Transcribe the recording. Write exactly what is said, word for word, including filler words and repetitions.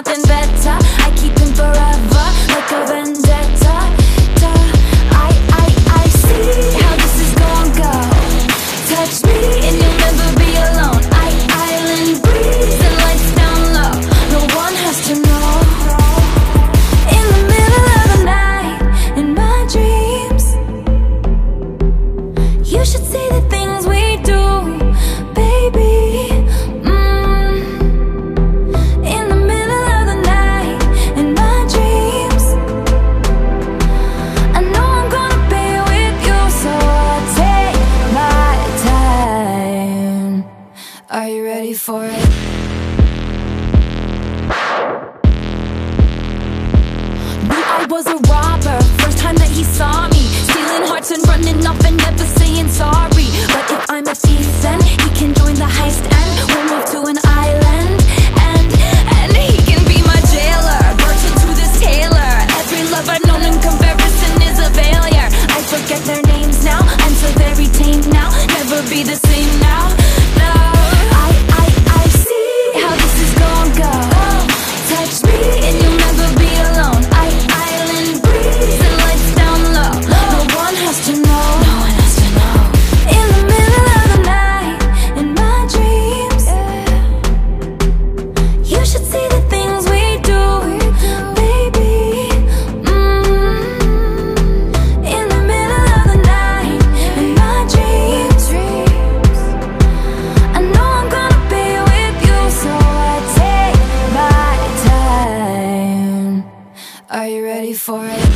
nothing better. I keep him forever, like a vendetta. Duh. I, I, I see how this is gonna go. Touch me and you'll never be alone. I, island breeze and lights down low. No one has to know. In the middle of the night, in my dreams, you should see the things we do, baby. Mm. In the middle of the night, in my dreams, I know I'm gonna be with you, so I'll take my time. Are you ready for it? Knew I was a robber, first time that he saw me, stealing hearts and running off and never saying sorry. But if I'm a thief, then he can join the heist and we'll move to an island. And, and he can be my jailer, virgin to this tailor. Every love I've known in comparison is a failure. I forget their names now, I'm so very tame now. Never be the same now, no. I, I, I see how this is gonna go. Touch me and you'll never be alone. I, island breeze and lights down low. No one has to know. No one has to know. In the middle of the night, in my dreams, you should see the things we do, baby. Mm. In the middle of the night, in my dreams, I know I'm gonna be with you, so I take my time. Are you ready for it?